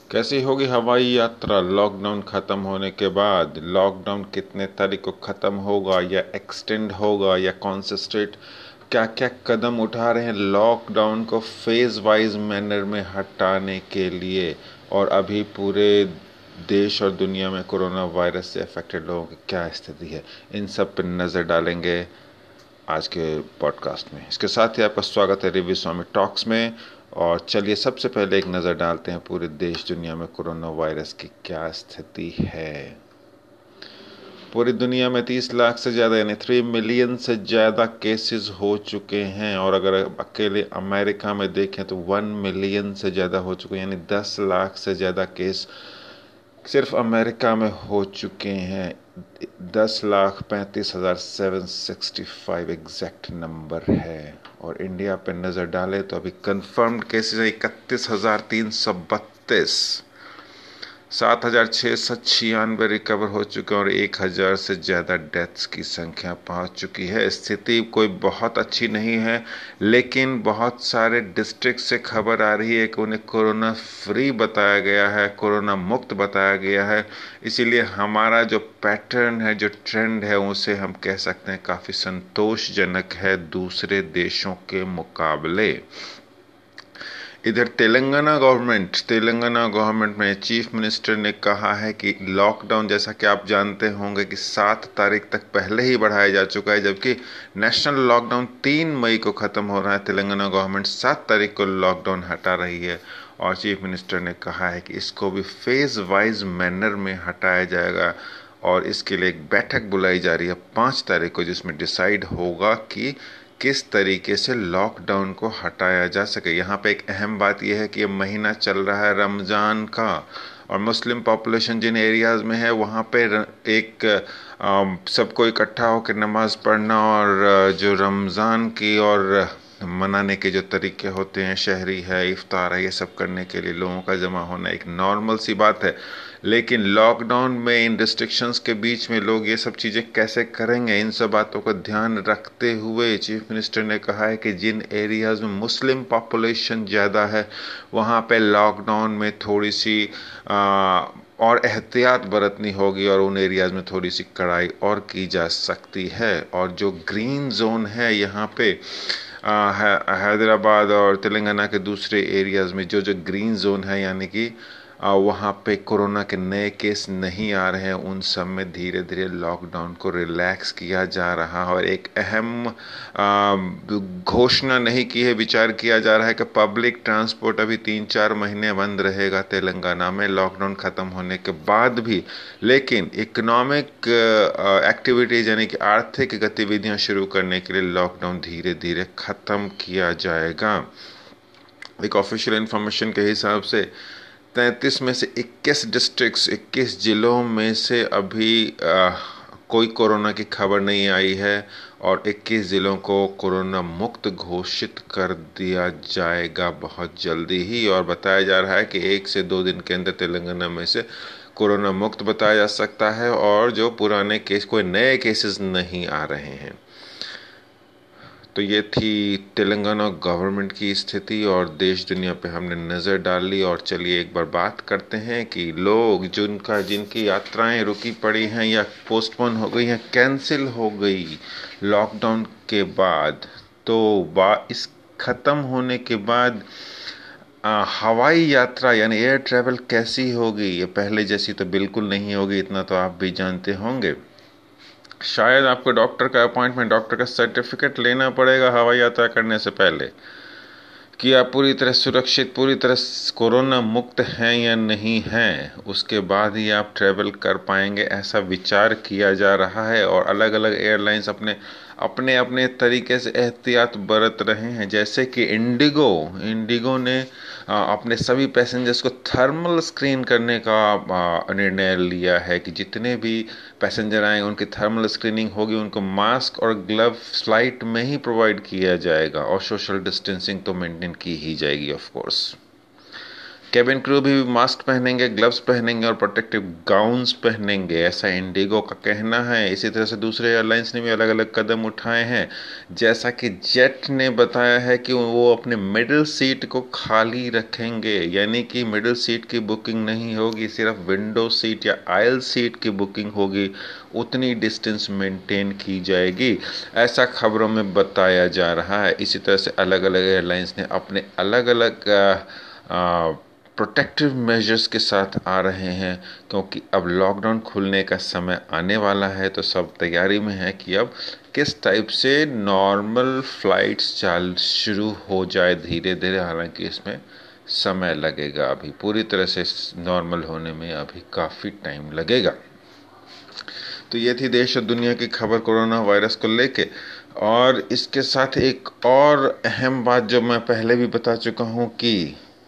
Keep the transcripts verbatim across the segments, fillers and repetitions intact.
कैसी होगी हवाई यात्रा लॉकडाउन खत्म होने के बाद? लॉकडाउन कितने तारीख को खत्म होगा या एक्सटेंड होगा, या कौन से स्टेट क्या क्या कदम उठा रहे हैं लॉकडाउन को फेज वाइज मैनर में हटाने के लिए? और अभी पूरे देश और दुनिया में कोरोना वायरस से अफेक्टेड लोगों की क्या स्थिति है, इन सब पर नज़र डालेंगे आज के पॉडकास्ट में। इसके साथ ही आपका स्वागत है रिव्यू स्वामी टॉक्स में। और चलिए सबसे पहले एक नज़र डालते हैं पूरे देश दुनिया में कोरोना वायरस की क्या स्थिति है। पूरी दुनिया में तीस लाख से ज़्यादा यानी थ्री मिलियन से ज़्यादा केसेस हो चुके हैं। और अगर अकेले अमेरिका में देखें तो वन मिलियन से ज़्यादा हो चुके हैं, यानी दस लाख से ज़्यादा केस सिर्फ अमेरिका में हो चुके हैं। दस लाख पैंतीस हज़ार seven sixty five exact number है। और इंडिया पे नज़र डालें तो अभी कंफर्म्ड केसेस है इकतीस हज़ार तीन सौ बत्तीस, सात हजार छः सौ छियानवे रिकवर हो चुके हैं और एक हज़ार से ज़्यादा डेथ्स की संख्या पहुंच चुकी है। स्थिति कोई बहुत अच्छी नहीं है, लेकिन बहुत सारे डिस्ट्रिक्ट से खबर आ रही है कि उन्हें कोरोना फ्री बताया गया है, कोरोना मुक्त बताया गया है। इसीलिए हमारा जो पैटर्न है, जो ट्रेंड है, उसे हम कह सकते हैं काफ़ी संतोषजनक है दूसरे देशों के मुकाबले। इधर तेलंगाना गवर्नमेंट तेलंगाना गवर्नमेंट में चीफ मिनिस्टर ने कहा है कि लॉकडाउन, जैसा कि आप जानते होंगे कि सात तारीख तक पहले ही बढ़ाया जा चुका है, जबकि नेशनल लॉकडाउन तीन मई को ख़त्म हो रहा है। तेलंगाना गवर्नमेंट सात तारीख को लॉकडाउन हटा रही है और चीफ मिनिस्टर ने कहा है कि इसको भी फेज वाइज मैनर में हटाया जाएगा। और इसके लिए एक बैठक बुलाई जा रही है पाँच तारीख को, जिसमें डिसाइड होगा कि किस तरीके से लॉकडाउन को हटाया जा सके। यहाँ पे एक अहम बात यह है कि ये महीना चल रहा है रमज़ान का, और मुस्लिम पॉपुलेशन जिन एरियाज़ में है वहाँ पे एक सबको इकट्ठा होकर नमाज़ पढ़ना और जो रमज़ान की और मनाने के जो तरीके होते हैं, शहरी है, इफ्तार है, ये सब करने के लिए लोगों का जमा होना एक नॉर्मल सी बात है। लेकिन लॉकडाउन में इन रिस्ट्रिक्शंस के बीच में लोग ये सब चीज़ें कैसे करेंगे, इन सब बातों का ध्यान रखते हुए चीफ मिनिस्टर ने कहा है कि जिन एरियाज़ में मुस्लिम पॉपुलेशन ज़्यादा है वहाँ पे लॉकडाउन में थोड़ी सी आ, और एहतियात बरतनी होगी और उन एरियाज़ में थोड़ी सी कड़ाई और की जा सकती है। और जो ग्रीन जोन है यहाँ पे हैदराबाद और तेलंगाना के दूसरे एरियाज़ में जो जो ग्रीन जोन है, यानी कि वहाँ पे कोरोना के नए केस नहीं आ रहे हैं, उन सब में धीरे धीरे लॉकडाउन को रिलैक्स किया जा रहा है। और एक अहम घोषणा नहीं की है, विचार किया जा रहा है कि पब्लिक ट्रांसपोर्ट अभी तीन चार महीने बंद रहेगा तेलंगाना में लॉकडाउन ख़त्म होने के बाद भी। लेकिन इकोनॉमिक एक्टिविटीज़ यानी कि आर्थिक गतिविधियाँ शुरू करने के लिए लॉकडाउन धीरे धीरे ख़त्म किया जाएगा। एक ऑफिशियल इन्फॉर्मेशन के हिसाब से तैंतीस में से इक्कीस डिस्ट्रिक्ट्स, इक्कीस ज़िलों में से अभी आ, कोई कोरोना की खबर नहीं आई है और इक्कीस ज़िलों को कोरोना मुक्त घोषित कर दिया जाएगा बहुत जल्दी ही। और बताया जा रहा है कि एक से दो दिन के अंदर तेलंगाना में से कोरोना मुक्त बताया जा सकता है और जो पुराने केस, कोई नए केसेस नहीं आ रहे हैं। तो ये थी तेलंगाना गवर्नमेंट की स्थिति और देश दुनिया पे हमने नज़र डाल ली। और चलिए एक बार बात करते हैं कि लोग जिनका जिनकी यात्राएं रुकी पड़ी हैं या पोस्टपोन हो गई हैं, कैंसिल हो गई लॉकडाउन के बाद, तो बा इस ख़त्म होने के बाद आ, हवाई यात्रा यानी एयर ट्रैवल कैसी होगी? ये पहले जैसी तो बिल्कुल नहीं होगी, इतना तो आप भी जानते होंगे। शायद आपको डॉक्टर का अपॉइंटमेंट, डॉक्टर का सर्टिफिकेट लेना पड़ेगा हवाई यात्रा करने से पहले कि आप पूरी तरह सुरक्षित, पूरी तरह कोरोना मुक्त हैं या नहीं हैं। उसके बाद ही आप ट्रैवल कर पाएंगे, ऐसा विचार किया जा रहा है। और अलग अलग एयरलाइंस अपने अपने अपने तरीके से एहतियात बरत रहे हैं। जैसे कि इंडिगो इंडिगो ने अपने सभी पैसेंजर्स को थर्मल स्क्रीन करने का निर्णय लिया है कि जितने भी पैसेंजर आए उनकी थर्मल स्क्रीनिंग होगी, उनको मास्क और ग्लव फ्लाइट में ही प्रोवाइड किया जाएगा और सोशल डिस्टेंसिंग तो मेंटेन की ही जाएगी ऑफ कोर्स। केबिन क्रू भी मास्क पहनेंगे, ग्लव्स पहनेंगे और प्रोटेक्टिव गाउन्स पहनेंगे, ऐसा इंडिगो का कहना है। इसी तरह से दूसरे एयरलाइंस ने भी अलग अलग कदम उठाए हैं। जैसा कि जेट ने बताया है कि वो अपने मिडिल सीट को खाली रखेंगे, यानी कि मिडिल सीट की बुकिंग नहीं होगी, सिर्फ विंडो सीट या आयल सीट की बुकिंग होगी, उतनी डिस्टेंस मेंटेन की जाएगी, ऐसा खबरों में बताया जा रहा है। इसी तरह से अलग अलग एयरलाइंस ने अपने अलग अलग प्रोटेक्टिव मेजर्स के साथ आ रहे हैं, क्योंकि अब लॉकडाउन खुलने का समय आने वाला है, तो सब तैयारी में है कि अब किस टाइप से नॉर्मल फ्लाइट्स चाल शुरू हो जाए धीरे धीरे। हालांकि इसमें समय लगेगा, अभी पूरी तरह से नॉर्मल होने में अभी काफ़ी टाइम लगेगा। तो ये थी देश और दुनिया की खबर कोरोना वायरस को लेके। और इसके साथ एक और अहम बात जो मैं पहले भी बता चुका हूँ कि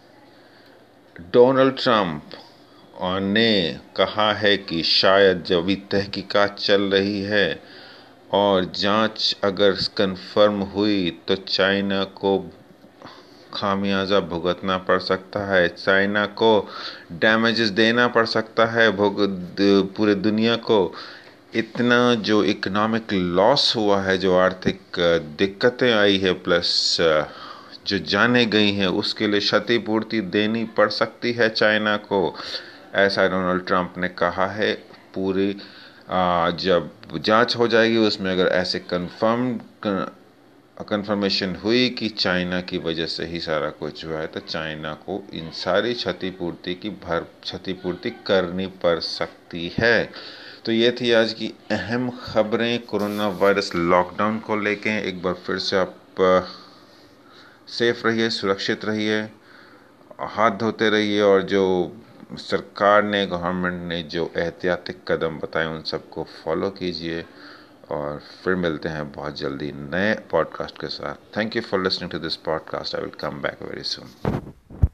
डोनाल्ड ट्रंप ने कहा है कि शायद जब भी तहकीकात चल रही है और जांच अगर कंफर्म हुई तो चाइना को खामियाजा भुगतना पड़ सकता है, चाइना को डैमेजेस देना पड़ सकता है पूरे दुनिया को। इतना जो इकोनॉमिक लॉस हुआ है, जो आर्थिक दिक्कतें आई है, प्लस जो जाने गई हैं, उसके लिए क्षतिपूर्ति देनी पड़ सकती है चाइना को, ऐसा डोनाल्ड ट्रंप ने कहा है। पूरी आ, जब जांच हो जाएगी उसमें अगर ऐसे कंफर्म कंफर्मेशन हुई कि चाइना की वजह से ही सारा कुछ हुआ है, तो चाइना को इन सारी क्षतिपूर्ति की भर क्षतिपूर्ति करनी पड़ सकती है। तो ये थी आज की अहम खबरें कोरोना वायरस लॉकडाउन को लेके। एक बार फिर से आप सेफ रहिए, सुरक्षित रहिए, हाथ धोते रहिए, और जो सरकार ने, गवर्नमेंट ने जो एहतियाती कदम बताए उन सबको फॉलो कीजिए। और फिर मिलते हैं बहुत जल्दी नए पॉडकास्ट के साथ। Thank you for listening to this podcast. I will come back very soon.